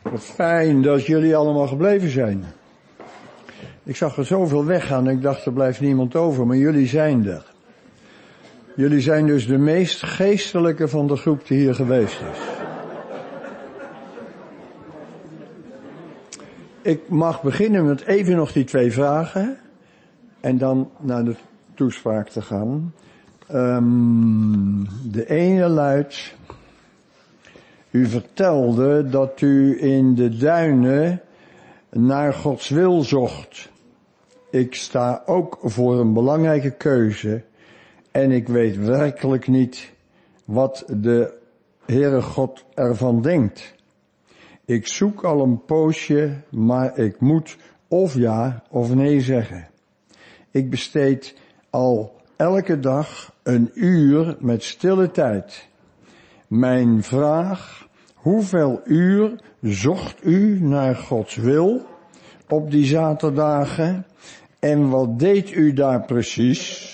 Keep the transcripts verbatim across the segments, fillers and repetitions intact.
Wat fijn dat jullie allemaal gebleven zijn. Ik zag er zoveel weggaan en ik dacht er blijft niemand over, maar jullie zijn er. Jullie zijn dus de meest geestelijke van de groep die hier geweest is. Ik mag beginnen met even nog die twee vragen en dan naar de toespraak te gaan. Um, de ene luidt: u vertelde dat u in de duinen naar Gods wil zocht. Ik sta ook voor een belangrijke keuze en ik weet werkelijk niet wat de Heere God ervan denkt. Ik zoek al een poosje, maar ik moet of ja of nee zeggen. Ik besteed al elke dag een uur met stille tijd. Mijn vraag: hoeveel uur zocht u naar Gods wil op die zaterdagen en wat deed u daar precies?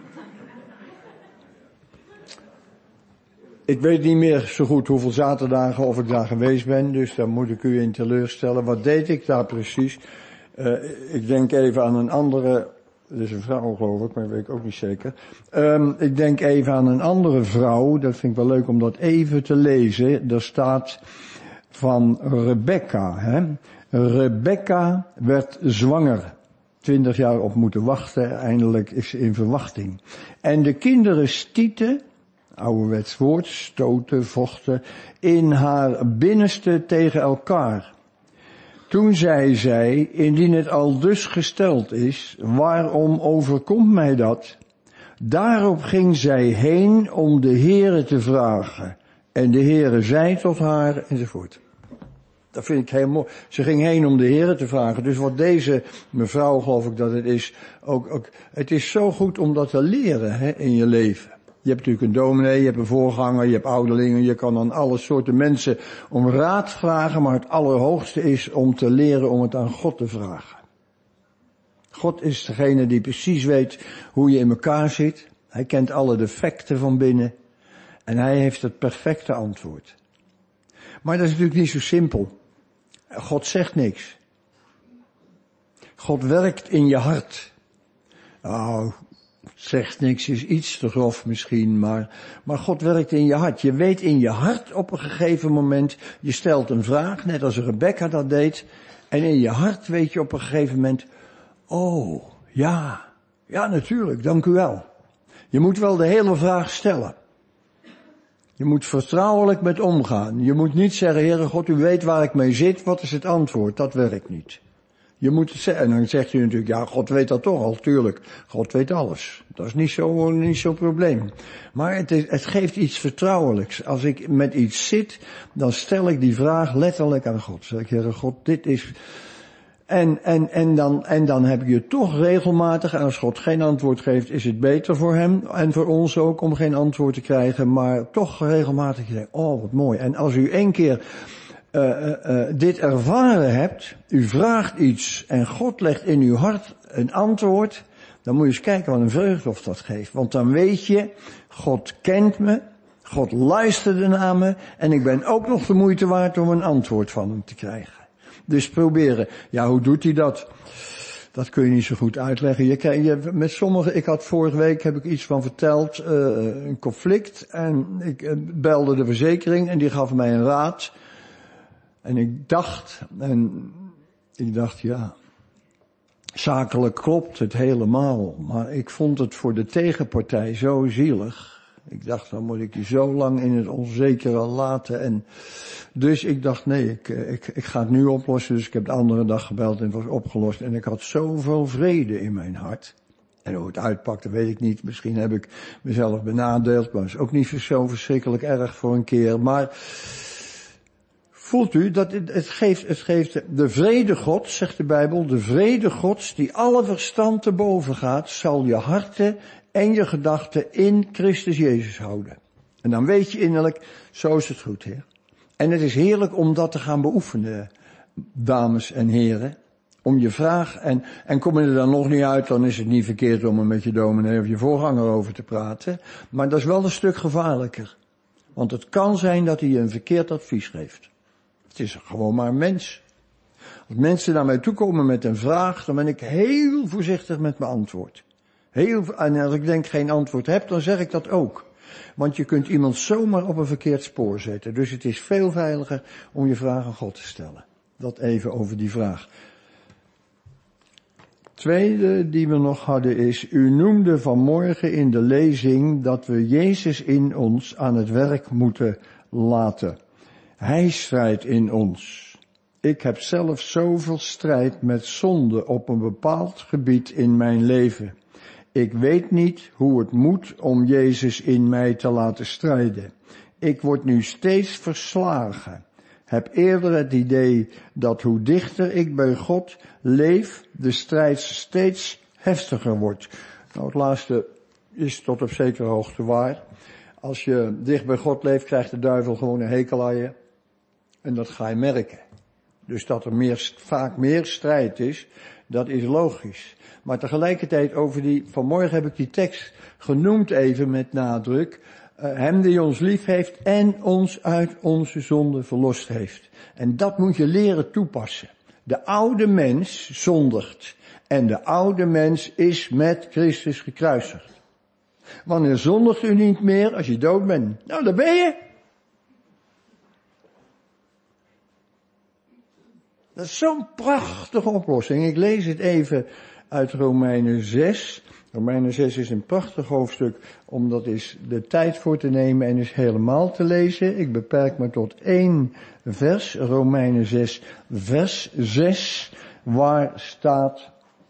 Ik weet niet meer zo goed hoeveel zaterdagen of ik daar geweest ben, dus daar moet ik u in teleurstellen. Wat deed ik daar precies? Uh, ik denk even aan een andere, dat is een vrouw geloof ik, maar dat weet ik ook niet zeker. Um, ik denk even aan een andere vrouw, dat vind ik wel leuk om dat even te lezen. Er staat van Rebecca, hè. Rebecca werd zwanger. Twintig jaar op moeten wachten, eindelijk is ze in verwachting. En de kinderen stieten, ouderwets woord, stoten, vochten, in haar binnenste tegen elkaar. Toen zei zij: indien het al dus gesteld is, waarom overkomt mij dat? Daarop ging zij heen om de Heere te vragen. En de Heere zei tot haar, enzovoort. Dat vind ik heel mooi. Ze ging heen om de Heere te vragen. Dus wat deze mevrouw, geloof ik dat het is, ook, ook het is zo goed om dat te leren, hè, in je leven. Je hebt natuurlijk een dominee, je hebt een voorganger, je hebt ouderlingen, je kan aan alle soorten mensen om raad vragen, maar het allerhoogste is om te leren om het aan God te vragen. God is degene die precies weet hoe je in elkaar zit. Hij kent alle defecten van binnen en hij heeft het perfecte antwoord. Maar dat is natuurlijk niet zo simpel. God zegt niks. God werkt in je hart. Nou, zegt niks is iets te grof misschien, maar, maar God werkt in je hart. Je weet in je hart op een gegeven moment, je stelt een vraag, net als Rebecca dat deed, en in je hart weet je op een gegeven moment, oh, ja, ja natuurlijk, dank u wel. Je moet wel de hele vraag stellen. Je moet vertrouwelijk met omgaan. Je moet niet zeggen: Heere God, u weet waar ik mee zit, wat is het antwoord? Dat werkt niet. Je moet het zeggen, en dan zegt u natuurlijk: ja, God weet dat toch al, tuurlijk. God weet alles. Dat is niet zo, niet zo'n probleem. Maar het, is, het geeft iets vertrouwelijks. Als ik met iets zit, dan stel ik die vraag letterlijk aan God. Zeg ik: Heere God, dit is... En, en, en, dan, en dan heb je toch regelmatig, en als God geen antwoord geeft, is het beter voor hem en voor ons ook om geen antwoord te krijgen, maar toch regelmatig je denkt: oh, wat mooi. En als u één keer uh, uh, uh, dit ervaren hebt, u vraagt iets en God legt in uw hart een antwoord, dan moet je eens kijken wat een vreugde of dat geeft. Want dan weet je, God kent me, God luisterde naar me en ik ben ook nog de moeite waard om een antwoord van hem te krijgen. Dus proberen. Ja, hoe doet hij dat? Dat kun je niet zo goed uitleggen. Je kan, je, met sommigen, ik had vorige week, heb ik iets van verteld, uh, een conflict. En ik uh, belde de verzekering en die gaf mij een raad. En ik dacht, en ik dacht, ja, zakelijk klopt het helemaal. Maar ik vond het voor de tegenpartij zo zielig. Ik dacht, dan moet ik die zo lang in het onzekere laten. En dus ik dacht, nee, ik, ik, ik ga het nu oplossen. Dus ik heb de andere dag gebeld en het was opgelost. En ik had zoveel vrede in mijn hart. En hoe het uitpakte, weet ik niet. Misschien heb ik mezelf benadeeld, maar dat is ook niet zo verschrikkelijk erg voor een keer. Maar voelt u dat het, het geeft, het geeft de vrede Gods, zegt de Bijbel, de vrede Gods die alle verstand te boven gaat, zal je harten en je gedachten in Christus Jezus houden. En dan weet je innerlijk, zo is het goed, Heer. En het is heerlijk om dat te gaan beoefenen, dames en heren. Om je vraag, en, en kom je er dan nog niet uit, dan is het niet verkeerd om er met je dominee of je voorganger over te praten. Maar dat is wel een stuk gevaarlijker. Want het kan zijn dat hij je een verkeerd advies geeft. Het is gewoon maar een mens. Als mensen naar mij toe komen met een vraag, dan ben ik heel voorzichtig met mijn antwoord. Heel, en als ik denk geen antwoord heb, dan zeg ik dat ook. Want je kunt iemand zomaar op een verkeerd spoor zetten. Dus het is veel veiliger om je vraag aan God te stellen. Dat even over die vraag. Tweede die we nog hadden is, u noemde vanmorgen in de lezing dat we Jezus in ons aan het werk moeten laten. Hij strijdt in ons. Ik heb zelf zoveel strijd met zonde op een bepaald gebied in mijn leven. Ik weet niet hoe het moet om Jezus in mij te laten strijden. Ik word nu steeds verslagen. Heb eerder het idee dat hoe dichter ik bij God leef, de strijd steeds heftiger wordt. Nou, het laatste is tot op zekere hoogte waar. Als je dicht bij God leeft, krijgt de duivel gewoon een hekel aan je. En dat ga je merken. Dus dat er meer, vaak meer strijd is, dat is logisch. Maar tegelijkertijd over die, vanmorgen heb ik die tekst genoemd even met nadruk. Uh, hem die ons lief heeft en ons uit onze zonde verlost heeft. En dat moet je leren toepassen. De oude mens zondigt. En de oude mens is met Christus gekruisigd. Wanneer zondigt u niet meer als je dood bent? Nou, daar ben je. Dat is zo'n prachtige oplossing. Ik lees het even uit Romeinen zes. Romeinen zes is een prachtig hoofdstuk om dat eens de tijd voor te nemen en eens helemaal te lezen. Ik beperk me tot één vers, Romeinen zes, vers zes, waar staat: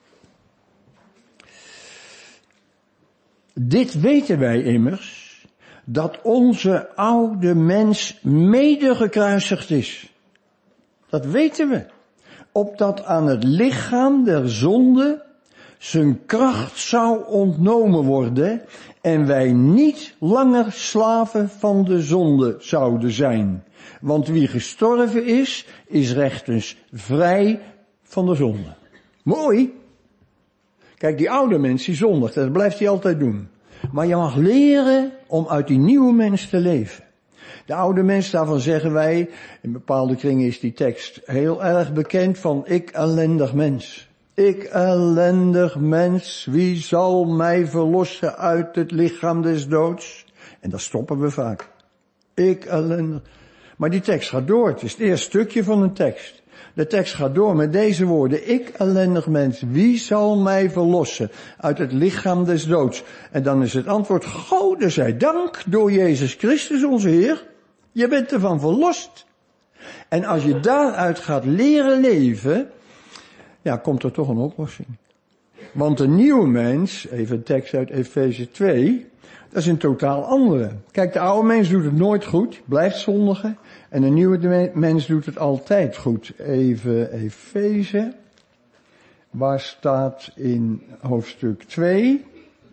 dit weten wij immers, dat onze oude mens mede gekruisigd is. Dat weten we. Opdat aan het lichaam der zonde zijn kracht zou ontnomen worden en wij niet langer slaven van de zonde zouden zijn. Want wie gestorven is, is rechtens vrij van de zonde. Mooi. Kijk, die oude mens die zondigt, dat blijft hij altijd doen. Maar je mag leren om uit die nieuwe mens te leven. De oude mens, daarvan zeggen wij, in bepaalde kringen is die tekst heel erg bekend van ik ellendig mens. Ik ellendig mens, wie zal mij verlossen uit het lichaam des doods? En daar stoppen we vaak. Ik ellendig. Maar die tekst gaat door, het is het eerste stukje van een tekst. De tekst gaat door met deze woorden, ik ellendig mens, wie zal mij verlossen uit het lichaam des doods? En dan is het antwoord, Gode zij dank, door Jezus Christus onze Heer. Je bent ervan verlost. En als je daaruit gaat leren leven, ja, komt er toch een oplossing. Want een nieuwe mens, even een tekst uit Efeze twee, dat is een totaal andere. Kijk, de oude mens doet het nooit goed, blijft zondigen. En een nieuwe mens doet het altijd goed. Even Efeze, waar staat in hoofdstuk twee,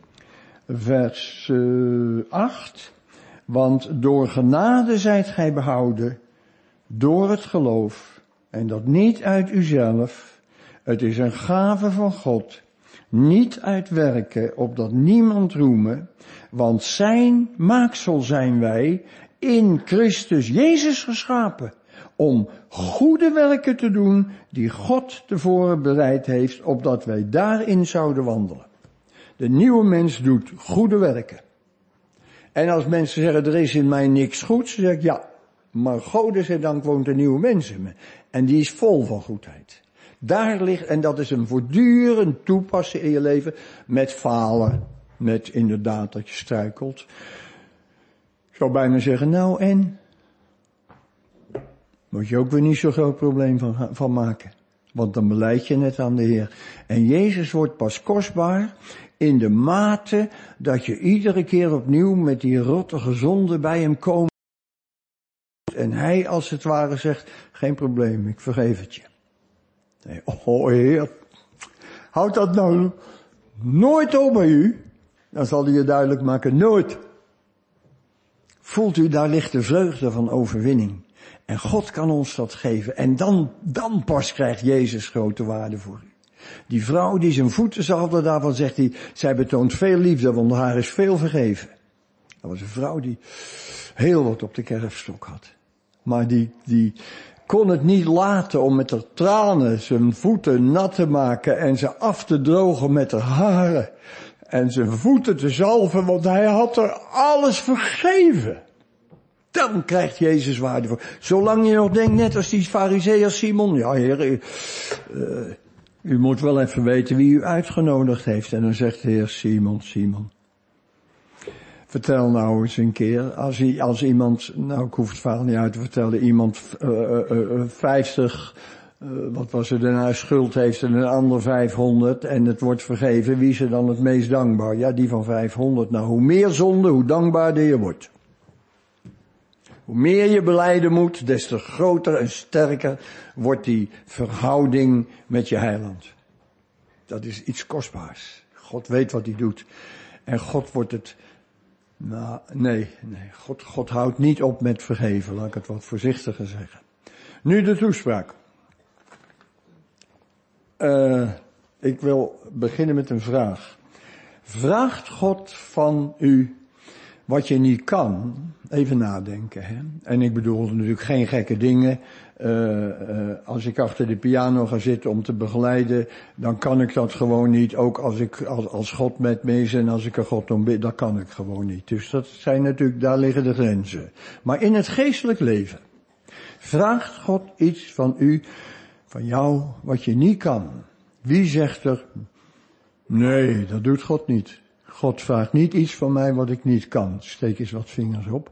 vers uh, acht. Want door genade zijt gij behouden, door het geloof, en dat niet uit uzelf. Het is een gave van God, niet uit werken, opdat niemand roeme, want zijn maaksel zijn wij in Christus Jezus geschapen, om goede werken te doen die God tevoren bereid heeft, opdat wij daarin zouden wandelen. De nieuwe mens doet goede werken. En als mensen zeggen, er is in mij niks goeds, dan zeg ik, ja, maar Gode zij dank woont een nieuwe mens in me. En die is vol van goedheid. Daar ligt, en dat is een voortdurend toepassen in je leven, met falen, met inderdaad dat je struikelt. Ik zou bijna zeggen, nou en? Moet je ook weer niet zo'n groot probleem van, van maken. Want dan belijd je het aan de Heer. En Jezus wordt pas kostbaar in de mate dat je iedere keer opnieuw met die rottige zonde bij hem komt. En hij als het ware zegt, geen probleem, ik vergeef het je. Nee, oh Heer, houd dat nou nooit op bij u. Dan zal hij je duidelijk maken, nooit. Voelt u, daar ligt de vreugde van overwinning. En God kan ons dat geven. En dan, dan pas krijgt Jezus grote waarde voor u. Die vrouw die zijn voeten zalfde, daarvan zegt hij, zij betoont veel liefde, want haar is veel vergeven. Dat was een vrouw die heel wat op de kerfstok had. Maar die, die kon het niet laten om met haar tranen zijn voeten nat te maken en ze af te drogen met haar haren. En zijn voeten te zalven, want hij had er alles vergeven. Dan krijgt Jezus waarde voor. Zolang je nog denkt, net als die farizeeër Simon, ja heer, u, uh, u moet wel even weten wie u uitgenodigd heeft. En dan zegt de Heer, Simon, Simon. Vertel nou eens een keer, als, hij, als iemand, nou ik hoef het verhaal niet uit te vertellen, iemand uh, uh, uh, vijftig, uh, wat was er daarna, schuld heeft en een ander vijfhonderd en het wordt vergeven, wie is er dan het meest dankbaar? Ja, die van vijfhonderd. Nou, hoe meer zonde, hoe dankbaarder je wordt. Hoe meer je belijden moet, des te groter en sterker wordt die verhouding met je heiland. Dat is iets kostbaars. God weet wat hij doet. En God wordt het, nou, nee, nee, God, God houdt niet op met vergeven, laat ik het wat voorzichtiger zeggen. Nu de toespraak. Uh, ik wil beginnen met een vraag. Vraagt God van u wat je niet kan? Even nadenken, hè. En ik bedoel natuurlijk geen gekke dingen. Uh, uh, als ik achter de piano ga zitten om te begeleiden, dan kan ik dat gewoon niet. Ook als ik, als, als God met me is en als ik er God om bid, dat kan ik gewoon niet. Dus dat zijn natuurlijk, daar liggen de grenzen. Maar in het geestelijk leven vraagt God iets van u, van jou, wat je niet kan. Wie zegt er, nee, dat doet God niet. God vraagt niet iets van mij wat ik niet kan. Steek eens wat vingers op.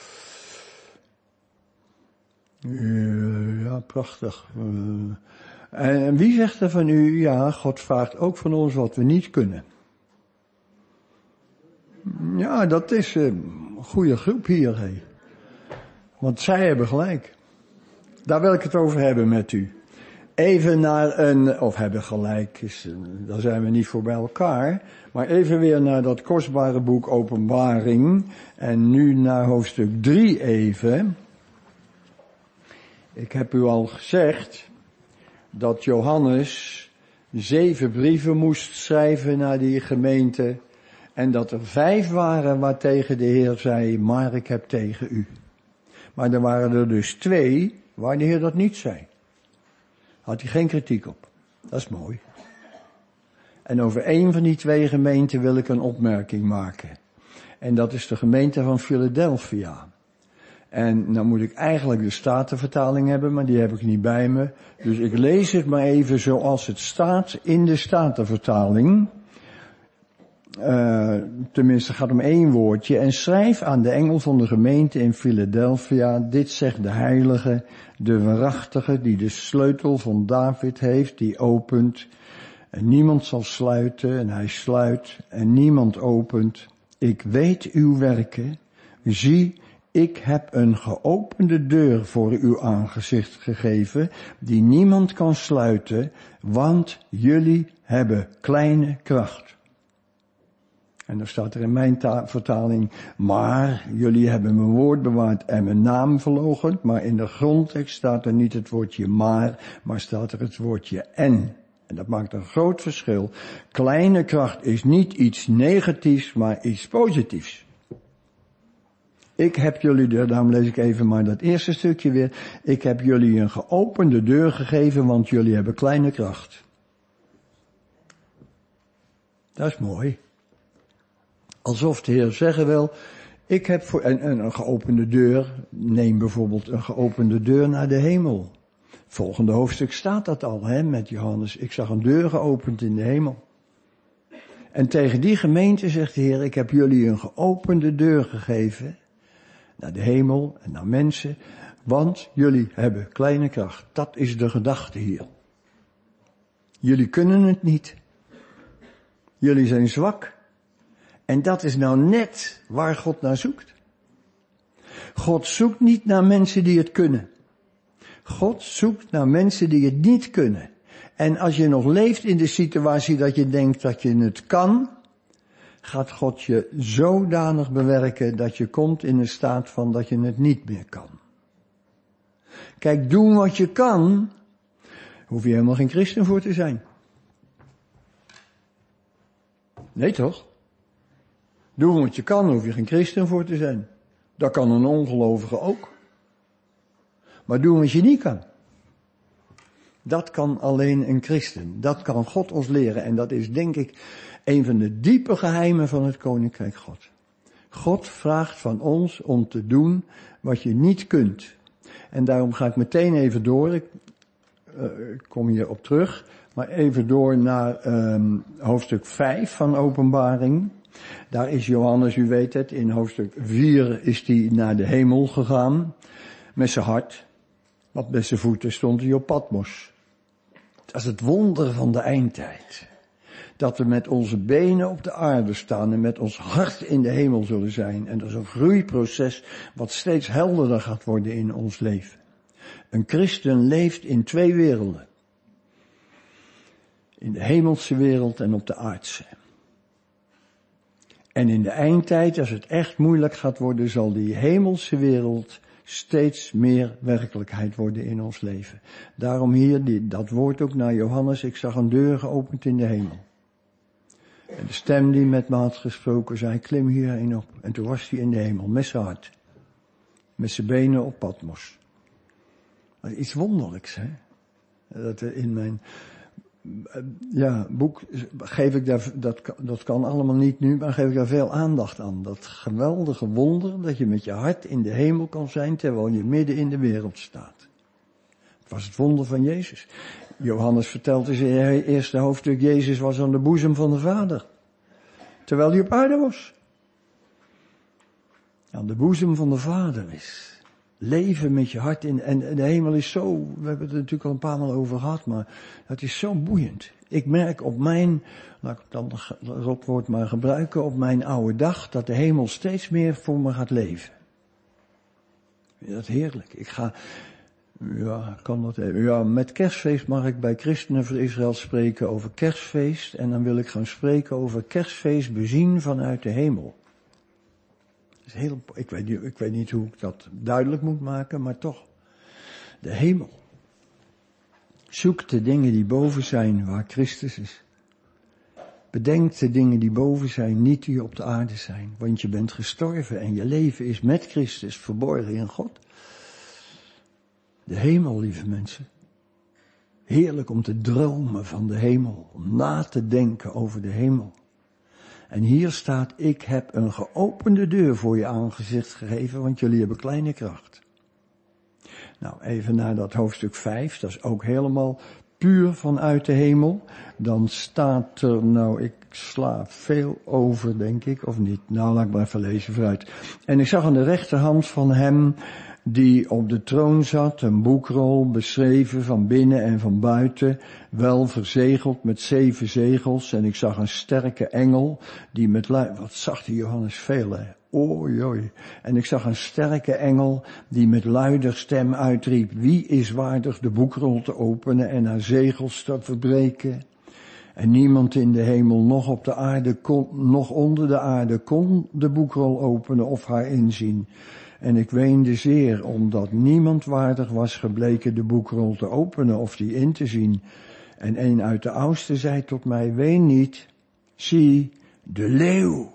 Uh, ja, prachtig. Uh, en wie zegt er van u, ja, God vraagt ook van ons wat we niet kunnen. Ja, dat is uh, een goede groep hier, hé. Want zij hebben gelijk. Daar wil ik het over hebben met u. Even naar een, of hebben gelijk, is, daar zijn we niet voor bij elkaar, maar even weer naar dat kostbare boek Openbaring, en nu naar hoofdstuk drie even. Ik heb u al gezegd dat Johannes zeven brieven moest schrijven naar die gemeente, en dat er vijf waren waartegen de Heer zei, maar ik heb tegen u. Maar er waren er dus twee waar de Heer dat niet zei. Had hij geen kritiek op. Dat is mooi. En over één van die twee gemeenten wil ik een opmerking maken. En dat is de gemeente van Philadelphia. En nou moet ik eigenlijk de Statenvertaling hebben, maar die heb ik niet bij me. Dus ik lees het maar even zoals het staat in de Statenvertaling. Uh, tenminste, het gaat om één woordje. En schrijf aan de engel van de gemeente in Philadelphia, dit zegt de heilige, de waarachtige, die de sleutel van David heeft, die opent. En niemand zal sluiten, en hij sluit, en niemand opent. Ik weet uw werken. Zie, ik heb een geopende deur voor uw aangezicht gegeven, die niemand kan sluiten, want jullie hebben kleine kracht. En dan staat er in mijn ta- vertaling, maar jullie hebben mijn woord bewaard en mijn naam verloochend. Maar in de grondtekst staat er niet het woordje maar, maar staat er het woordje en. En dat maakt een groot verschil. Kleine kracht is niet iets negatiefs, maar iets positiefs. Ik heb jullie, daarom lees ik even maar dat eerste stukje weer. Ik heb jullie een geopende deur gegeven, want jullie hebben kleine kracht. Dat is mooi. Alsof de Heer zeggen wil, ik heb voor, en, en een geopende deur, neem bijvoorbeeld een geopende deur naar de hemel. Volgende hoofdstuk staat dat al, hè, met Johannes. Ik zag een deur geopend in de hemel. En tegen die gemeente zegt de Heer, ik heb jullie een geopende deur gegeven, naar de hemel en naar mensen, want jullie hebben kleine kracht. Dat is de gedachte hier. Jullie kunnen het niet. Jullie zijn zwak. En dat is nou net waar God naar zoekt. God zoekt niet naar mensen die het kunnen. God zoekt naar mensen die het niet kunnen. En als je nog leeft in de situatie dat je denkt dat je het kan, gaat God je zodanig bewerken dat je komt in een staat van dat je het niet meer kan. Kijk, doen wat je kan, hoef je helemaal geen christen voor te zijn. Nee toch? Doen wat je kan, hoef je geen christen voor te zijn. Dat kan een ongelovige ook. Maar doen wat je niet kan. Dat kan alleen een christen. Dat kan God ons leren. En dat is denk ik een van de diepe geheimen van het Koninkrijk God. God vraagt van ons om te doen wat je niet kunt. En daarom ga ik meteen even door. Ik uh, kom hier op terug. Maar even door naar um, hoofdstuk vijf van Openbaring. Daar is Johannes, u weet het, in hoofdstuk vier is hij naar de hemel gegaan. Met zijn hart. Want met zijn voeten stond hij op Patmos. Dat is het wonder van de eindtijd. Dat we met onze benen op de aarde staan en met ons hart in de hemel zullen zijn. En dat is een groeiproces wat steeds helderder gaat worden in ons leven. Een christen leeft in twee werelden. In de hemelse wereld en op de aardse. En in de eindtijd, als het echt moeilijk gaat worden, zal die hemelse wereld steeds meer werkelijkheid worden in ons leven. Daarom hier die, dat woord ook naar Johannes, ik zag een deur geopend in de hemel. En de stem die met me had gesproken zei, klim hierheen op. En toen was hij in de hemel, met zijn hart. Met zijn benen op Patmos. Iets wonderlijks, hè. Dat er in mijn ja, boek geef ik daar, dat, dat kan allemaal niet nu, maar geef ik daar veel aandacht aan. Dat geweldige wonder dat je met je hart in de hemel kan zijn terwijl je midden in de wereld staat. Het was het wonder van Jezus. Johannes vertelt in zijn eerste hoofdstuk, Jezus was aan de boezem van de Vader. Terwijl hij op aarde was. Aan de boezem van de Vader is. Leven met je hart in, en de hemel is zo, we hebben het er natuurlijk al een paar maal over gehad, maar het is zo boeiend. Ik merk op mijn, laat ik dan het rotwoord maar gebruiken, op mijn oude dag, dat de hemel steeds meer voor me gaat leven. Dat is heerlijk. Ik ga, ja, kan dat even. Ja, met kerstfeest mag ik bij Christenen voor Israël spreken over kerstfeest en dan wil ik gaan spreken over kerstfeest bezien vanuit de hemel. Heel, ik, weet niet, ik weet niet hoe ik dat duidelijk moet maken, maar toch. De hemel. Zoek de dingen die boven zijn waar Christus is. Bedenk de dingen die boven zijn, niet die op de aarde zijn. Want je bent gestorven en je leven is met Christus verborgen in God. De hemel, lieve mensen. Heerlijk om te dromen van de hemel. Om na te denken over de hemel. En hier staat, ik heb een geopende deur voor je aangezicht gegeven, want jullie hebben kleine kracht. Nou, even naar dat hoofdstuk vijf, dat is ook helemaal puur vanuit de hemel. Dan staat er, nou, ik sla veel over, denk ik, of niet? Nou, laat ik maar even lezen vooruit. En ik zag aan de rechterhand van hem, die op de troon zat, een boekrol beschreven van binnen en van buiten, wel verzegeld met zeven zegels. En ik zag een sterke engel, die met luid, wat zag die Johannes veel, hè? Oei, oei. En ik zag een sterke engel, die met luider stem uitriep, wie is waardig de boekrol te openen en haar zegels te verbreken? En niemand in de hemel, nog op de aarde, kon, nog onder de aarde, kon de boekrol openen of haar inzien. En ik weende zeer, omdat niemand waardig was gebleken de boekrol te openen of die in te zien. En een uit de oudsten zei tot mij, ween niet, zie, de leeuw,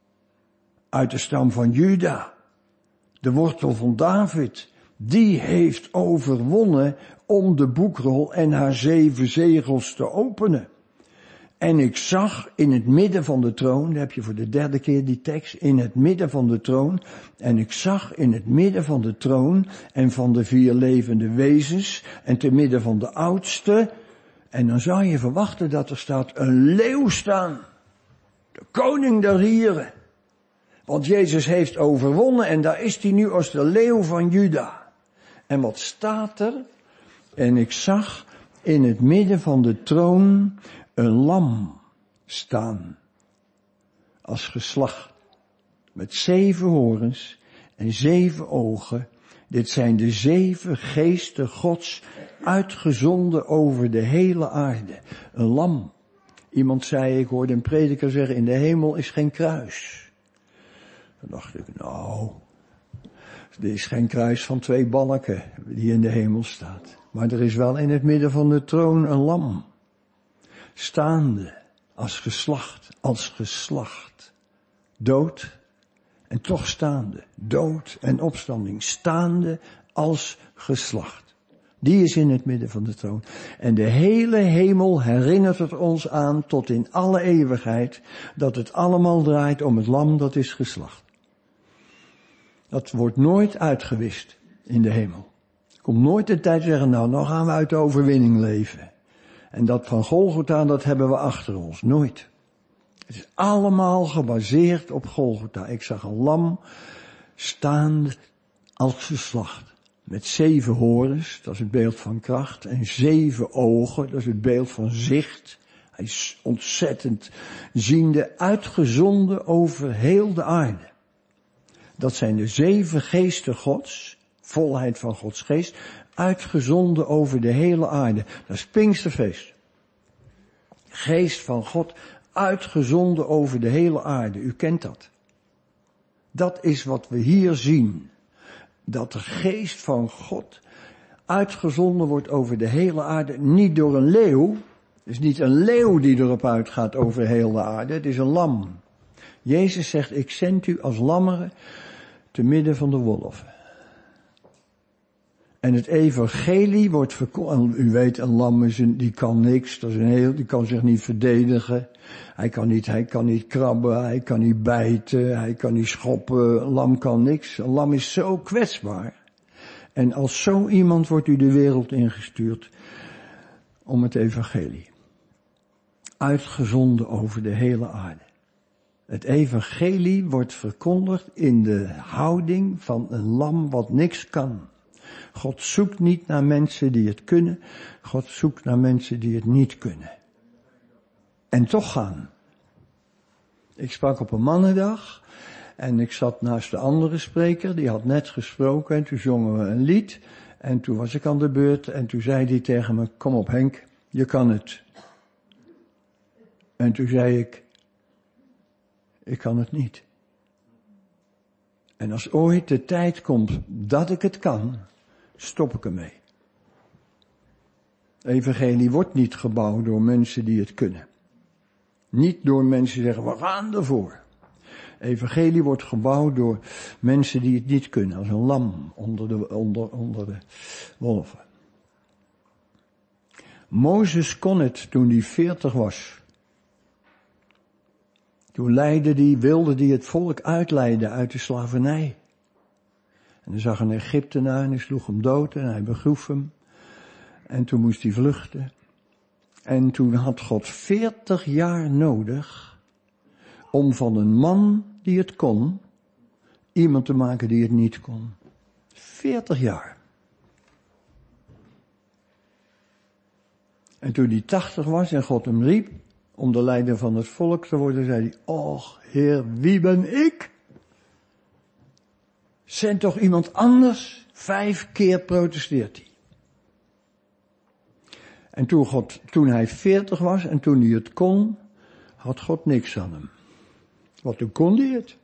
uit de stam van Juda, de wortel van David, die heeft overwonnen om de boekrol en haar zeven zegels te openen. En ik zag in het midden van de troon, daar heb je voor de derde keer die tekst, in het midden van de troon, en ik zag in het midden van de troon en van de vier levende wezens, en te midden van de oudste, en dan zou je verwachten dat er staat een leeuw staan, de koning der hieren. Want Jezus heeft overwonnen en daar is hij nu als de leeuw van Juda. En wat staat er? En ik zag in het midden van de troon een lam staan, als geslacht, met zeven horens en zeven ogen. Dit zijn de zeven geesten Gods, uitgezonden over de hele aarde. Een lam. Iemand zei, ik hoorde een prediker zeggen, in de hemel is geen kruis. Dan dacht ik, nou, er is geen kruis van twee balken die in de hemel staat. Maar er is wel in het midden van de troon een lam. Staande, als geslacht, als geslacht. Dood en toch staande. Dood en opstanding. Staande als geslacht. Die is in het midden van de troon. En de hele hemel herinnert het ons aan tot in alle eeuwigheid dat het allemaal draait om het lam dat is geslacht. Dat wordt nooit uitgewist in de hemel. Er komt nooit de tijd te zeggen, nou, nou gaan we uit de overwinning leven. En dat van Golgotha, dat hebben we achter ons. Nooit. Het is allemaal gebaseerd op Golgotha. Ik zag een lam staan als geslacht. Met zeven horens, dat is het beeld van kracht. En zeven ogen, dat is het beeld van zicht. Hij is ontzettend ziende, uitgezonden over heel de aarde. Dat zijn de zeven geesten Gods, volheid van Gods geest, uitgezonden over de hele aarde. Dat is Pinksterfeest. Geest van God, uitgezonden over de hele aarde. U kent dat. Dat is wat we hier zien. Dat de geest van God uitgezonden wordt over de hele aarde. Niet door een leeuw. Het is niet een leeuw die erop uitgaat over heel de aarde. Het is een lam. Jezus zegt, ik zend u als lammeren te midden van de wolven. En het evangelie wordt verkondigd. U weet, een lam is een, die kan niks. Dat is een heel, die kan zich niet verdedigen. Hij kan niet, hij kan niet krabben, hij kan niet bijten, hij kan niet schoppen. Een lam kan niks. Een lam is zo kwetsbaar. En als zo iemand wordt u de wereld ingestuurd om het evangelie. Uitgezonden over de hele aarde. Het evangelie wordt verkondigd in de houding van een lam wat niks kan. God zoekt niet naar mensen die het kunnen. God zoekt naar mensen die het niet kunnen. En toch gaan. Ik sprak op een mannendag. En ik zat naast de andere spreker. Die had net gesproken. En toen zongen we een lied. En toen was ik aan de beurt. En toen zei hij tegen me, kom op Henk, je kan het. En toen zei ik, ik kan het niet. En als ooit de tijd komt dat ik het kan, stop ik ermee. Evangelie wordt niet gebouwd door mensen die het kunnen. Niet door mensen die zeggen, we gaan ervoor. Evangelie wordt gebouwd door mensen die het niet kunnen. Als een lam onder de, onder, onder de wolven. Mozes kon het toen hij veertig was. Toen leidde die, wilde hij het volk uitleiden uit de slavernij. En dan zag een Egyptenaar en hij sloeg hem dood en hij begroef hem. En toen moest hij vluchten. En toen had God veertig jaar nodig om van een man die het kon, iemand te maken die het niet kon. Veertig jaar. En toen hij tachtig was en God hem riep om de leider van het volk te worden, zei hij, och Heer, wie ben ik? Zend toch iemand anders? Vijf keer protesteert hij. En toen, God, toen hij veertig was en toen hij het kon, had God niks aan hem. Want toen kon hij het.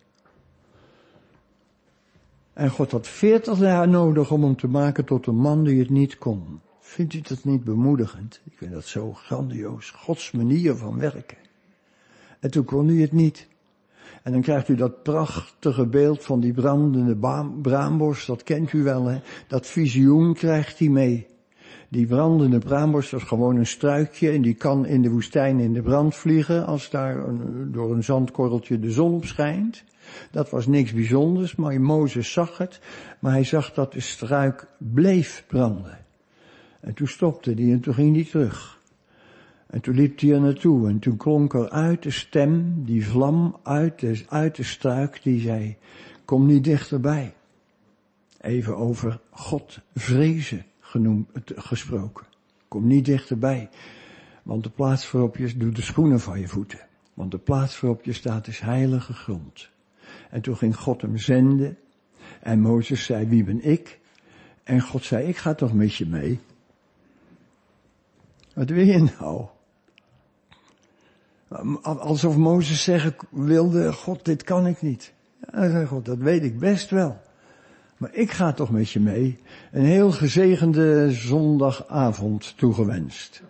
En God had veertig jaar nodig om hem te maken tot een man die het niet kon. Vindt u dat niet bemoedigend? Ik vind dat zo grandioos. Gods manier van werken. En toen kon hij het niet. En dan krijgt u dat prachtige beeld van die brandende braamborst. Dat kent u wel, hè? Dat visioen krijgt hij mee. Die brandende braamborst, dat is gewoon een struikje. En die kan in de woestijn in de brand vliegen als daar een, door een zandkorreltje de zon op schijnt. Dat was niks bijzonders, maar Mozes zag het. Maar hij zag dat de struik bleef branden. En toen stopte hij en toen ging hij terug. En toen liep hij er naartoe en toen klonk er uit de stem, die vlam uit de, uit de struik, die zei, kom niet dichterbij. Even over God vrezen genoemd, gesproken. Kom niet dichterbij, want de plaats waarop je, doe de schoenen van je voeten. Want de plaats waarop je staat is heilige grond. En toen ging God hem zenden en Mozes zei, wie ben ik? En God zei, ik ga toch met je mee. Wat wil je nou? Alsof Mozes zeggen wilde, God, dit kan ik niet. Ja, zei God, dat weet ik best wel. Maar ik ga toch met je mee. Een heel gezegende zondagavond toegewenst.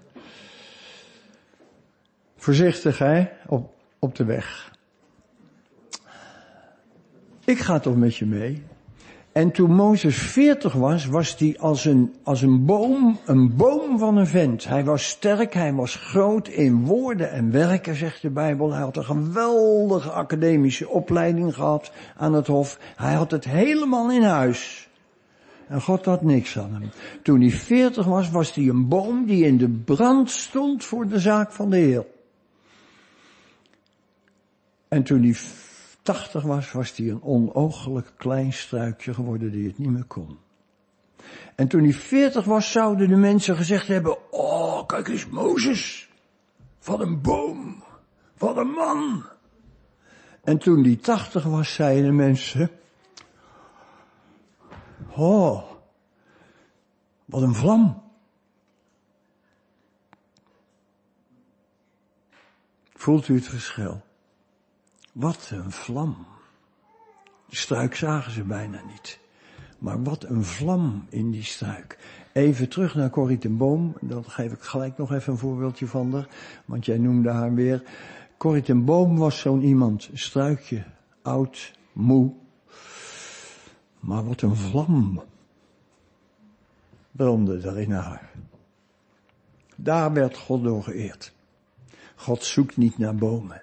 Voorzichtig, hè, op, op de weg. Ik ga toch met je mee. En toen Mozes veertig was, was hij als een, als een boom, een boom van een vent. Hij was sterk, hij was groot in woorden en werken, zegt de Bijbel. Hij had een geweldige academische opleiding gehad aan het hof. Hij had het helemaal in huis. En God had niks aan hem. Toen hij veertig was, was hij een boom die in de brand stond voor de zaak van de Heer. En toen hij tachtig was, was hij een onoogelijk klein struikje geworden die het niet meer kon. En toen hij veertig was, zouden de mensen gezegd hebben, oh, kijk eens Mozes, wat een boom, wat een man. En toen hij tachtig was, zeiden de mensen, oh, wat een vlam. Voelt u het verschil? Wat een vlam. De struik zagen ze bijna niet. Maar wat een vlam in die struik. Even terug naar Corrie ten Boom. Dan geef ik gelijk nog even een voorbeeldje van haar. Want jij noemde haar weer. Corrie ten Boom was zo'n iemand. Een struikje. Oud. Moe. Maar wat een vlam. Brandde er in haar. Daar werd God door geëerd. God zoekt niet naar bomen.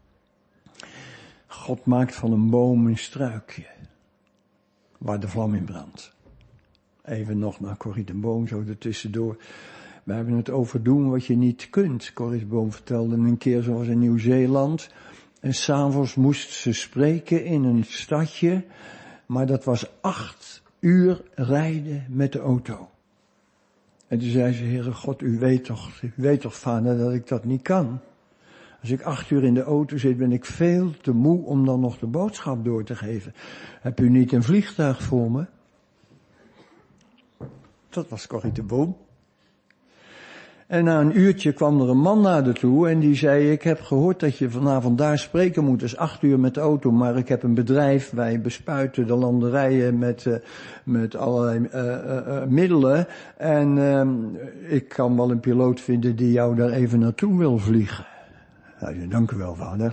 God maakt van een boom een struikje, waar de vlam in brandt. Even nog naar Corrie ten Boom, zo ertussendoor. We hebben het over doen wat je niet kunt. Corrie ten Boom vertelde een keer, ze was in Nieuw-Zeeland. En s'avonds moest ze spreken in een stadje. Maar dat was acht uur rijden met de auto. En toen zei ze, Heere God, u weet toch, u weet toch, vader, dat ik dat niet kan. Als ik acht uur in de auto zit, ben ik veel te moe om dan nog de boodschap door te geven. Heb u niet een vliegtuig voor me? Dat was Corrie ten Boom. En na een uurtje kwam er een man naar haar toe en die zei, ik heb gehoord dat je vanavond daar spreken moet. Dus acht uur met de auto, maar ik heb een bedrijf, wij bespuiten de landerijen met, uh, met allerlei uh, uh, uh, middelen. En uh, ik kan wel een piloot vinden die jou daar even naartoe wil vliegen. Hij zei, dank u wel, vader.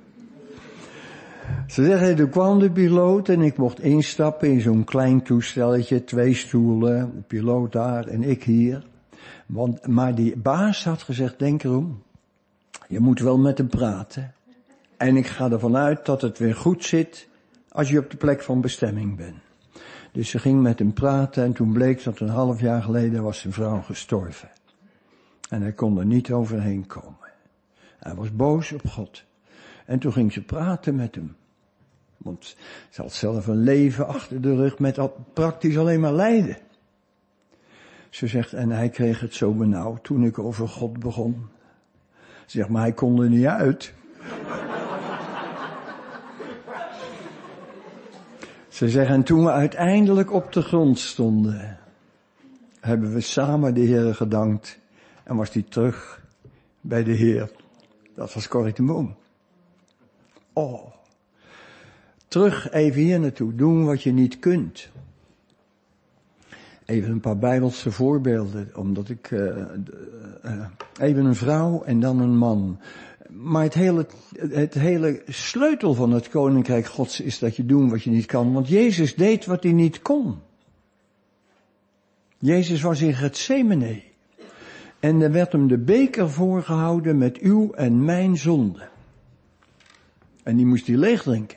Ze zeggen, toen kwam de piloot en ik mocht instappen in zo'n klein toestelletje, twee stoelen, de piloot daar en ik hier. Want, maar die baas had gezegd, denk erom, je moet wel met hem praten. En ik ga ervan uit dat het weer goed zit als je op de plek van bestemming bent. Dus ze ging met hem praten en toen bleek dat een half jaar geleden was zijn vrouw gestorven. En hij kon er niet overheen komen. Hij was boos op God. En toen ging ze praten met hem. Want ze had zelf een leven achter de rug met praktisch alleen maar lijden. Ze zegt, en hij kreeg het zo benauwd toen ik over God begon. Ze zegt, maar hij kon er niet uit. Ze zegt, en toen we uiteindelijk op de grond stonden, hebben we samen de Heer gedankt. En was hij terug bij de Heer. Dat was Corrie ten Boom. Oh. Terug even hier naartoe. Doen wat je niet kunt. Even een paar bijbelse voorbeelden. Omdat ik, uh, uh, even een vrouw en dan een man. Maar het hele, het hele sleutel van het koninkrijk Gods is dat je doet wat je niet kan. Want Jezus deed wat hij niet kon. Jezus was in Getsemane. En er werd hem de beker voorgehouden met uw en mijn zonde. En die moest hij leeg drinken.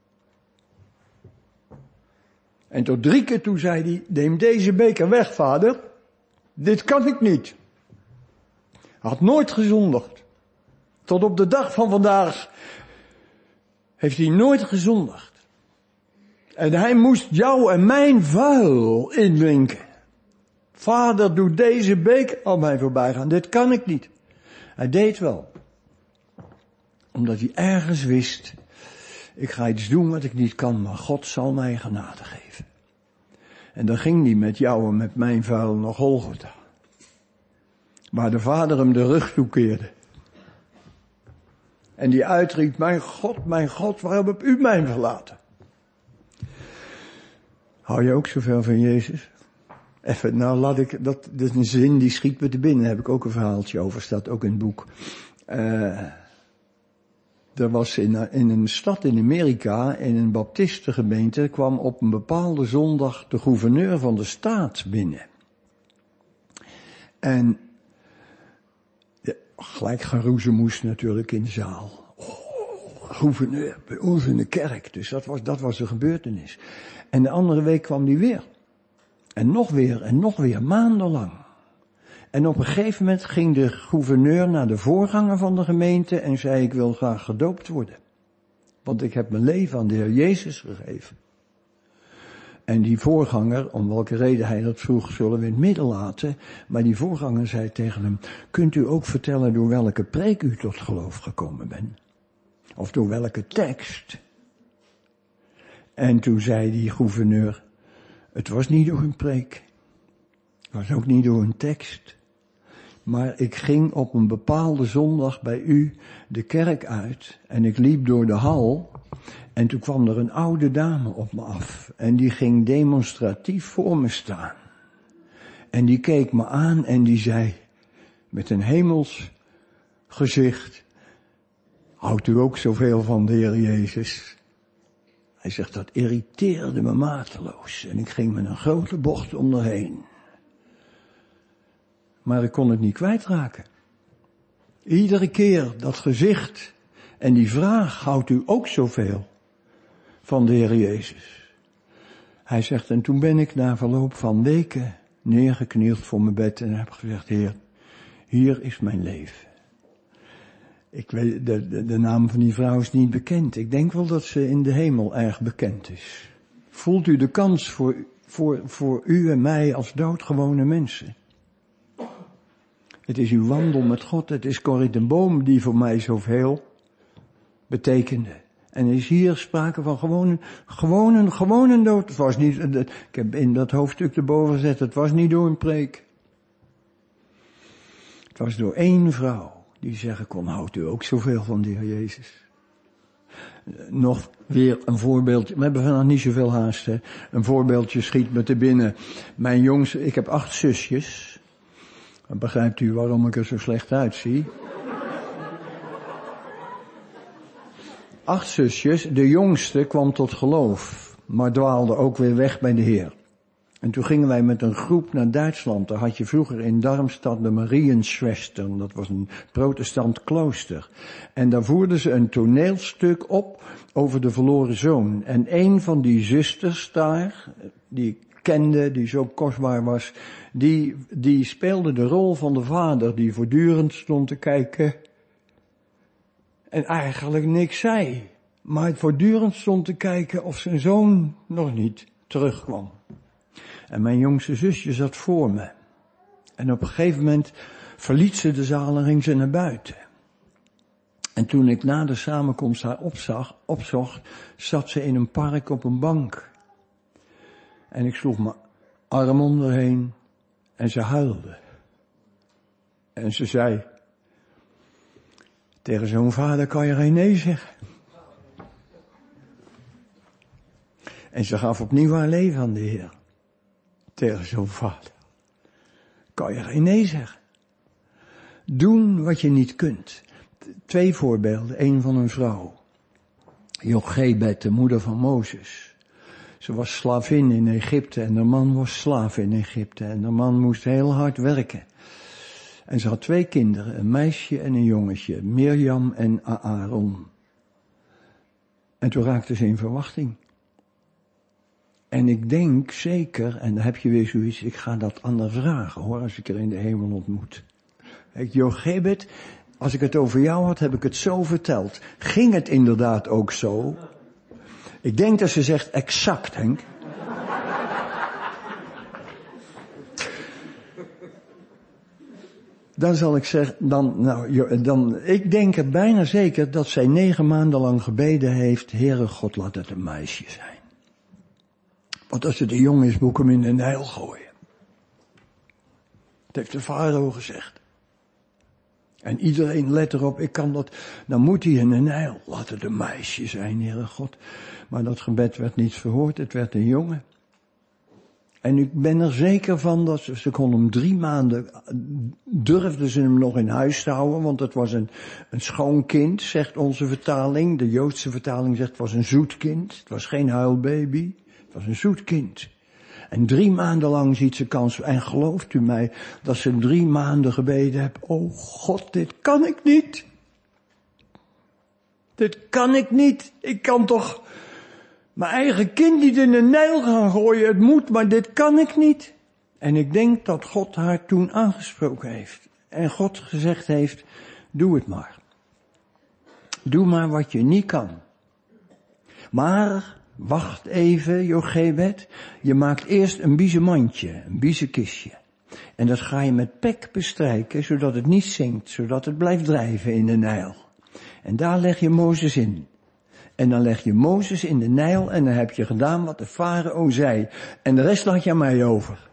En tot drie keer toe zei hij, neem deze beker weg, vader. Dit kan ik niet. Hij had nooit gezondigd. Tot op de dag van vandaag heeft hij nooit gezondigd. En hij moest jou en mijn vuil indrinken. Vader, doe deze beker aan mij voorbij gaan. Dit kan ik niet. Hij deed wel. Omdat hij ergens wist, ik ga iets doen wat ik niet kan, maar God zal mij genade geven. En dan ging hij met jou en met mijn vuil naar Golgotha. Waar de Vader hem de rug toekeerde. En die uitriep, mijn God, mijn God, waarom hebt u mij verlaten? Hou je ook zoveel van Jezus? Even, nou laat ik, dat, dat is een zin die schiet me te binnen, daar heb ik ook een verhaaltje over, staat ook in het boek. Uh, er was in, in een stad in Amerika, in een baptistengemeente, kwam op een bepaalde zondag de gouverneur van de staat binnen. En ja, gelijk geroezemoes natuurlijk in de zaal. Oh, gouverneur, bij ons in de kerk. Dus dat was, dat was de gebeurtenis. En de andere week kwam die weer. En nog weer, en nog weer, maandenlang. En op een gegeven moment ging de gouverneur naar de voorganger van de gemeente en zei: ik wil graag gedoopt worden. Want ik heb mijn leven aan de Heer Jezus gegeven. En die voorganger, om welke reden hij dat vroeg, zullen we in het midden laten. Maar die voorganger zei tegen hem: kunt u ook vertellen door welke preek u tot geloof gekomen bent? Of door welke tekst? En toen zei die gouverneur: het was niet door een preek. Het was ook niet door een tekst. Maar ik ging op een bepaalde zondag bij u de kerk uit en ik liep door de hal en toen kwam er een oude dame op me af en die ging demonstratief voor me staan. En die keek me aan en die zei met een hemels gezicht: houdt u ook zoveel van de Heer Jezus? Hij zegt, dat irriteerde me mateloos en ik ging met een grote bocht om erheen. Maar ik kon het niet kwijtraken. Iedere keer dat gezicht en die vraag: houdt u ook zoveel van de Heer Jezus? Hij zegt, en toen ben ik na verloop van weken neergeknield voor mijn bed en heb gezegd: Heer, hier is mijn leven. Ik weet, de, de, de naam van die vrouw is niet bekend. Ik denk wel dat ze in de hemel erg bekend is. Voelt u de kans voor, voor, voor u en mij als doodgewone mensen? Het is uw wandel met God. Het is Corrie ten Boom die voor mij zoveel betekende. En er is hier sprake van gewoon, gewoon, een, gewoon een dood. Het was niet, ik heb in dat hoofdstuk erboven gezet, het was niet door een preek. Het was door één vrouw die zeggen kon: houdt u ook zoveel van de Heer Jezus? Nog weer een voorbeeldje. We hebben vandaag niet zoveel haast, hè. Een voorbeeldje schiet me te binnen. Mijn jongste, ik heb acht zusjes. Dan begrijpt u waarom ik er zo slecht uitzie. Acht zusjes. De jongste kwam tot geloof, maar dwaalde ook weer weg bij de Heer. En toen gingen wij met een groep naar Duitsland. Daar had je vroeger in Darmstadt de Marienschwestern. Dat was een protestant klooster. En daar voerden ze een toneelstuk op over de verloren zoon. En een van die zusters daar, die ik kende, die zo kostbaar was, die, die speelde de rol van de vader die voortdurend stond te kijken en eigenlijk niks zei. Maar voortdurend stond te kijken of zijn zoon nog niet terugkwam. En mijn jongste zusje zat voor me. En op een gegeven moment verliet ze de zaal en ging ze naar buiten. En toen ik na de samenkomst haar opzag, opzocht, zat ze in een park op een bank. En ik sloeg mijn arm om haar heen en ze huilde. En ze zei: tegen zo'n vader kan je geen nee zeggen. En ze gaf opnieuw haar leven aan de Heer. Tegen zo'n vader kan je geen nee zeggen. Doen wat je niet kunt. Twee voorbeelden. Eén van een vrouw. Jochebed, de moeder van Mozes. Ze was slavin in Egypte en haar man was slaaf in Egypte. En haar man moest heel hard werken. En ze had twee kinderen, een meisje en een jongetje. Mirjam en Aaron. En toen raakte ze in verwachting. En ik denk zeker, en dan heb je weer zoiets, ik ga dat aan haar vragen hoor, als ik er in de hemel ontmoet. Kijk, Jochebed, als ik het over jou had, heb ik het zo verteld. Ging het inderdaad ook zo? Ik denk dat ze zegt exact, Henk. Dan zal ik zeggen, dan, nou, dan, ik denk het bijna zeker dat zij negen maanden lang gebeden heeft: Heere God, laat het een meisje zijn. Want als het een jongen is, moet ik hem in de Nijl gooien. Dat heeft de farao gezegd. En iedereen let erop, ik kan dat, dan moet hij in de Nijl. Laat het een meisje zijn, Heere God. Maar dat gebed werd niet verhoord, het werd een jongen. En ik ben er zeker van dat ze, ze kon hem drie maanden, durfden ze hem nog in huis te houden, want het was een, een schoon kind, zegt onze vertaling. De Joodse vertaling zegt het was een zoet kind. Het was geen huilbaby, het was een zoet kind. En drie maanden lang ziet ze kans, en gelooft u mij, dat ze drie maanden gebeden heeft, oh God, dit kan ik niet. Dit kan ik niet. Ik kan toch mijn eigen kind niet in de Nijl gaan gooien. Het moet, maar dit kan ik niet. En ik denk dat God haar toen aangesproken heeft. En God gezegd heeft, doe het maar. Doe maar wat je niet kan. Maar, wacht even, Jochebed. Je maakt eerst een biezenmandje, een biezenkistje. En dat ga je met pek bestrijken, zodat het niet zinkt, zodat het blijft drijven in de Nijl. En daar leg je Mozes in. En dan leg je Mozes in de Nijl en dan heb je gedaan wat de farao zei. En de rest laat je aan mij over.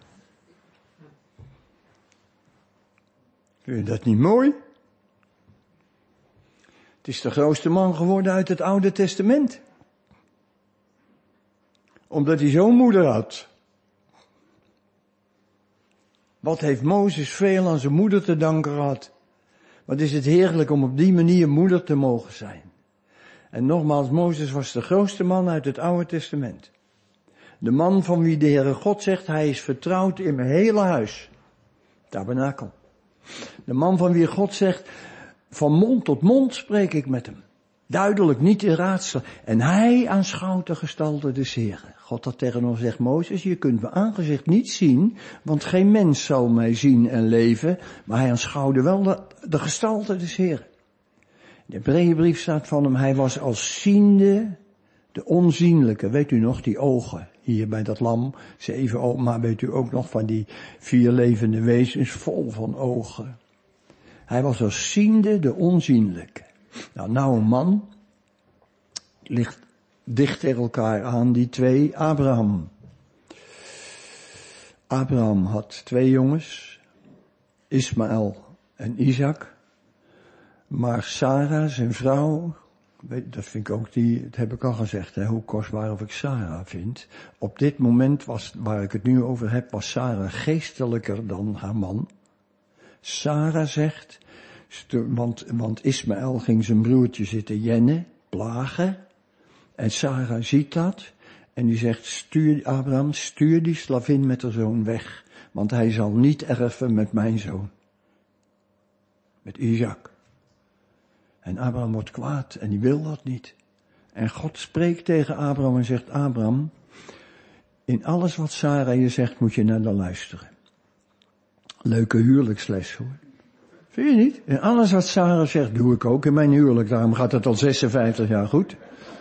Vind je dat niet mooi? Het is de grootste man geworden uit het Oude Testament. Omdat hij zo'n moeder had. Wat heeft Mozes veel aan zijn moeder te danken gehad. Wat is het heerlijk om op die manier moeder te mogen zijn. En nogmaals, Mozes was de grootste man uit het Oude Testament. De man van wie de Heere God zegt, hij is vertrouwd in mijn hele huis. Tabernakel. De man van wie God zegt, van mond tot mond spreek ik met hem. Duidelijk, niet in raadsel. En hij aanschouwt de gestalte des Heeren. God had tegen ons gezegd, Mozes, je kunt mijn aangezicht niet zien, want geen mens zal mij zien en leven. Maar hij aanschouwde wel de, de gestalte des Heeren. In de Hebreeënbrief staat van hem, hij was als ziende de onzienlijke. Weet u nog, die ogen hier bij dat lam, zeven ogen, maar weet u ook nog van die vier levende wezens vol van ogen. Hij was als ziende de onzienlijke. Nou, nou een man, ligt dicht tegen elkaar aan, die twee, Abraham. Abraham had twee jongens, Ismaël en Isaac. Maar Sarah, zijn vrouw, dat vind ik ook die, dat heb ik al gezegd, hè, hoe kostbaar of ik Sarah vind. Op dit moment was, waar ik het nu over heb, was Sarah geestelijker dan haar man. Sarah zegt, want, want Ismaël ging zijn broertje zitten jennen, plagen. En Sarah ziet dat. En die zegt, stuur Abraham, stuur die slavin met haar zoon weg. Want hij zal niet erven met mijn zoon. Met Isaac. En Abraham wordt kwaad en die wil dat niet. En God spreekt tegen Abraham en zegt, Abraham, in alles wat Sarah je zegt moet je naar haar luisteren. Leuke huwelijksles hoor. Vind je niet? In alles wat Sarah zegt doe ik ook in mijn huwelijk. Daarom gaat het al zesenvijftig jaar goed.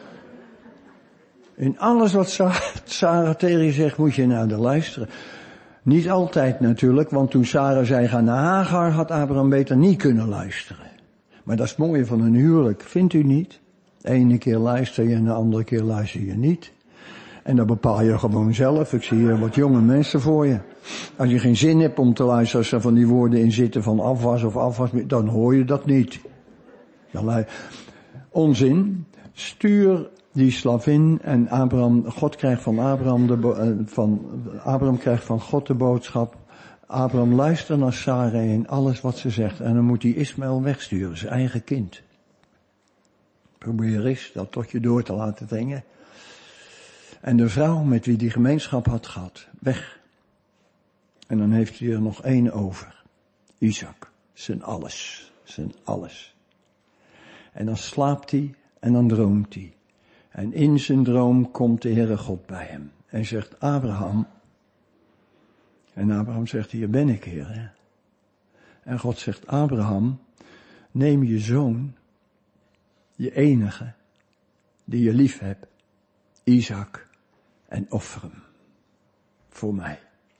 In alles wat Sarah tegen je zegt moet je naar haar luisteren. Niet altijd natuurlijk, want toen Sarah zei ga naar Hagar had Abraham beter niet kunnen luisteren. Maar dat is het mooie van een huwelijk, vindt u niet? De ene keer luister je en de andere keer luister je niet. En dat bepaal je gewoon zelf. Ik zie hier wat jonge mensen voor je. Als je geen zin hebt om te luisteren, als er van die woorden in zitten van afwas of afwas, dan hoor je dat niet. Dan, onzin. Stuur die slavin en Abraham, God krijgt van Abraham, de, van, Abraham krijgt van God de boodschap. Abraham luistert naar Sarah in alles wat ze zegt. En dan moet hij Ismaël wegsturen, zijn eigen kind. Probeer eens dat tot je door te laten dringen. En de vrouw met wie die gemeenschap had gehad, weg. En dan heeft hij er nog één over. Isaac, zijn alles, zijn alles. En dan slaapt hij en dan droomt hij. En in zijn droom komt de Heere God bij hem. En zegt, Abraham. En Abraham zegt, hier ben ik, Heer. En God zegt, Abraham, neem je zoon, je enige, die je lief hebt, Isaac, en offer hem voor mij.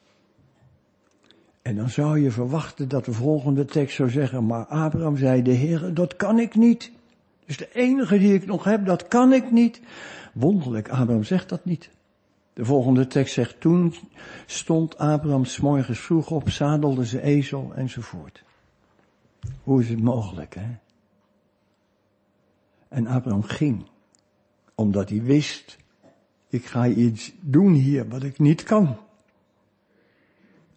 En dan zou je verwachten dat de volgende tekst zou zeggen, maar Abraham zei, de Heer, dat kan ik niet. Dus de enige die ik nog heb, dat kan ik niet. Wonderlijk, Abraham zegt dat niet. De volgende tekst zegt, toen stond Abraham 's morgens vroeg op, zadelde zijn ezel enzovoort. Hoe is het mogelijk, hè? En Abraham ging, omdat hij wist, ik ga iets doen hier wat ik niet kan.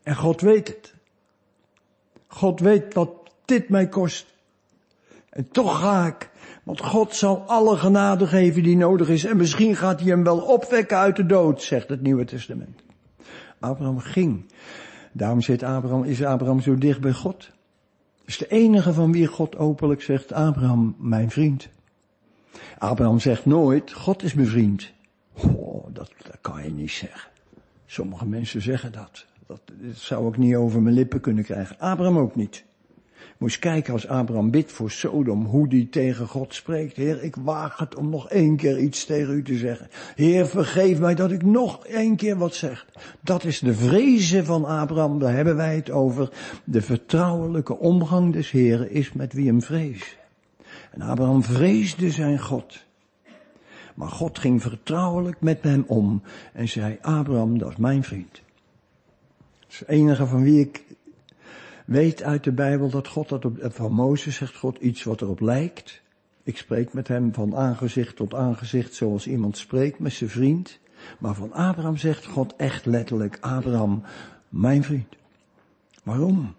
En God weet het. God weet wat dit mij kost. En toch ga ik. Want God zal alle genade geven die nodig is. En misschien gaat hij hem wel opwekken uit de dood, zegt het Nieuwe Testament. Abraham ging. Daarom zit Abraham, is Abraham zo dicht bij God. Het is de enige van wie God openlijk zegt, Abraham, mijn vriend. Abraham zegt nooit, God is mijn vriend. Oh, dat, dat kan je niet zeggen. Sommige mensen zeggen dat. Dat, dat zou ik niet over mijn lippen kunnen krijgen. Abraham ook niet. Moet eens kijken als Abraham bidt voor Sodom, hoe die tegen God spreekt. Heer, ik waag het om nog één keer iets tegen u te zeggen. Heer, vergeef mij dat ik nog één keer wat zeg. Dat is de vrezen van Abraham, daar hebben wij het over. De vertrouwelijke omgang des Heeren is met wie hem vreest. En Abraham vreesde zijn God. Maar God ging vertrouwelijk met hem om en zei, Abraham, dat is mijn vriend. Dat is de enige van wie ik weet uit de Bijbel dat God dat op, van Mozes zegt God iets wat erop lijkt. Ik spreek met hem van aangezicht tot aangezicht zoals iemand spreekt met zijn vriend. Maar van Abraham zegt God echt letterlijk, Abraham, mijn vriend. Waarom?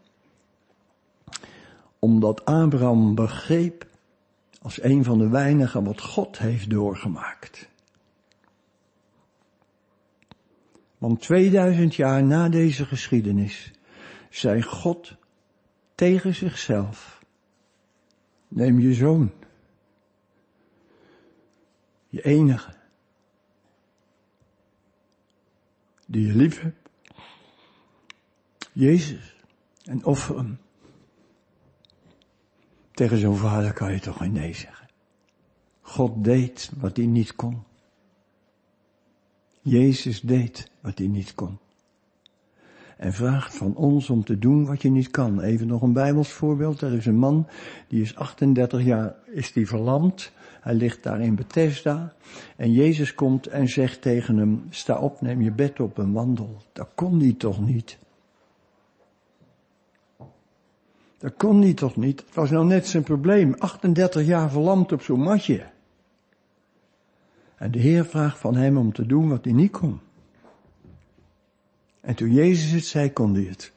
Omdat Abraham begreep als een van de weinigen wat God heeft doorgemaakt. Want tweeduizend jaar na deze geschiedenis zei God tegen zichzelf, neem je zoon, je enige, die je lief hebt, Jezus, en offer hem. Tegen zo'n vader kan je toch geen nee zeggen. God deed wat hij niet kon. Jezus deed wat hij niet kon. En vraagt van ons om te doen wat je niet kan. Even nog een Bijbels voorbeeld. Er is een man, die is achtendertig jaar, is die verlamd. Hij ligt daar in Bethesda. En Jezus komt en zegt tegen hem, sta op, neem je bed op en wandel. Dat kon hij toch niet? Dat kon hij toch niet? Het was nou net zijn probleem. achtendertig jaar verlamd op zo'n matje. En de Heer vraagt van hem om te doen wat hij niet kon. En toen Jezus het zei, kon hij het.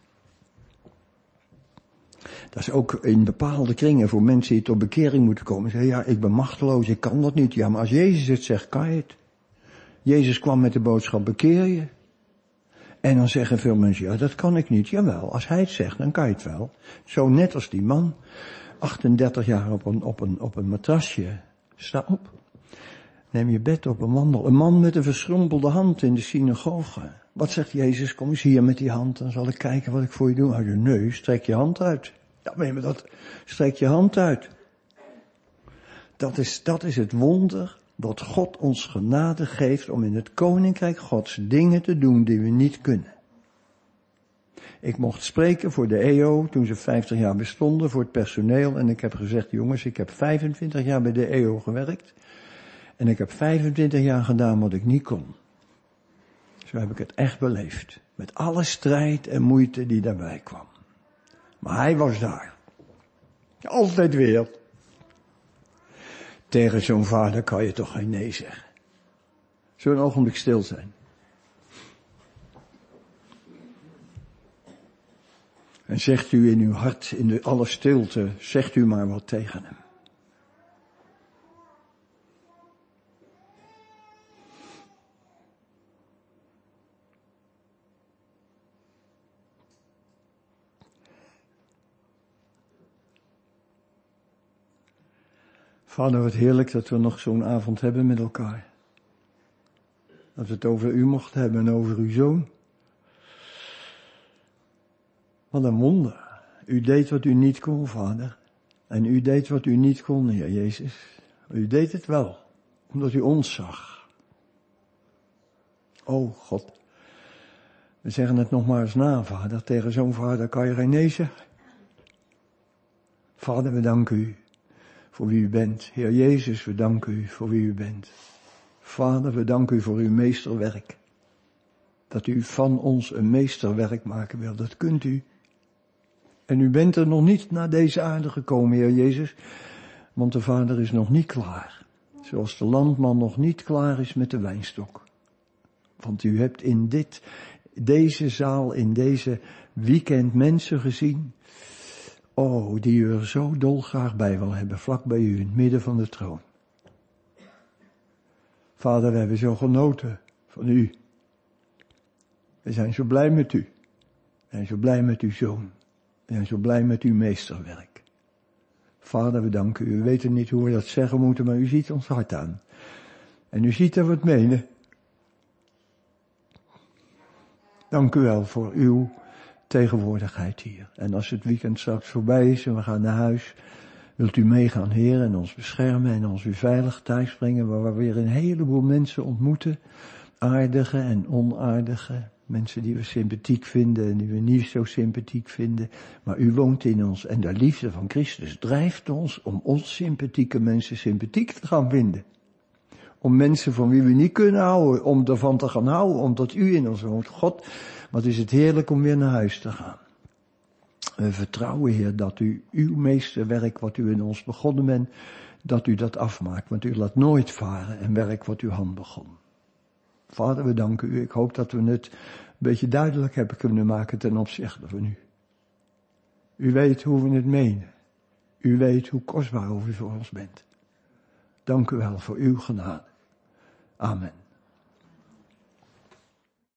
Dat is ook in bepaalde kringen voor mensen die tot bekering moeten komen. Zeggen, ja, ik ben machteloos, ik kan dat niet. Ja, maar als Jezus het zegt, kan je het. Jezus kwam met de boodschap, bekeer je. En dan zeggen veel mensen, ja, dat kan ik niet. Jawel, als hij het zegt, dan kan je het wel. Zo net als die man, achtendertig jaar op een, op een, op een matrasje. Sta op. Neem je bed op en wandel. Een man met een verschrompelde hand in de synagoge. Wat zegt Jezus? Kom eens hier met die hand, dan zal ik kijken wat ik voor je doe. Hij zegt, nee, strek je hand uit. Ja, maar dat, strek je hand uit. Dat is, dat is het wonder dat God ons genade geeft om in het koninkrijk Gods dingen te doen die we niet kunnen. Ik mocht spreken voor de E O toen ze vijftig jaar bestonden, voor het personeel. En ik heb gezegd, jongens, ik heb vijfentwintig jaar bij de E O gewerkt. En ik heb vijfentwintig jaar gedaan wat ik niet kon. Zo heb ik het echt beleefd. Met alle strijd en moeite die daarbij kwam. Maar hij was daar. Altijd weer. Tegen zo'n vader kan je toch geen nee zeggen. Zullen we een ogenblik stil zijn? En zegt u in uw hart, in de alle stilte, zegt u maar wat tegen hem. Vader, wat heerlijk dat we nog zo'n avond hebben met elkaar. Dat we het over u mochten hebben en over uw zoon. Wat een wonder. U deed wat u niet kon, Vader. En u deed wat u niet kon, Heer Jezus. U deed het wel, omdat u ons zag. O God. We zeggen het nog maar eens na, Vader. Tegen zo'n vader kan je geen nee zeggen. Vader, we danken u voor wie u bent. Heer Jezus, we danken u voor wie u bent. Vader, we danken u voor uw meesterwerk. Dat u van ons een meesterwerk maken wil. Dat kunt u. En u bent er nog niet naar deze aarde gekomen, Heer Jezus. Want de Vader is nog niet klaar. Zoals de landman nog niet klaar is met de wijnstok. Want u hebt in dit, deze zaal, in deze weekend mensen gezien. Oh, die u er zo dolgraag bij wil hebben, vlak bij u, in het midden van de troon. Vader, we hebben zo genoten van u. We zijn zo blij met u. We zijn zo blij met uw zoon. We zijn zo blij met uw meesterwerk. Vader, we danken u. We weten niet hoe we dat zeggen moeten, maar u ziet ons hart aan. En u ziet dat we het menen. Dank u wel voor uw tegenwoordigheid hier. En als het weekend straks voorbij is en we gaan naar huis, wilt u meegaan, Heer, en ons beschermen en ons weer veilig thuis brengen, waar we weer een heleboel mensen ontmoeten. Aardige en onaardige. Mensen die we sympathiek vinden en die we niet zo sympathiek vinden. Maar u woont in ons en de liefde van Christus drijft ons om ons sympathieke mensen sympathiek te gaan vinden. Om mensen van wie we niet kunnen houden, om ervan te gaan houden, omdat u in ons woont. God, wat is het heerlijk om weer naar huis te gaan. We vertrouwen, Heer, dat u uw meesterwerk wat u in ons begonnen bent, dat u dat afmaakt. Want u laat nooit varen een werk wat uw hand begon. Vader, we danken u. Ik hoop dat we het een beetje duidelijk hebben kunnen maken ten opzichte van u. U weet hoe we het menen. U weet hoe kostbaar u voor ons bent. Dank u wel voor uw genade. Amen.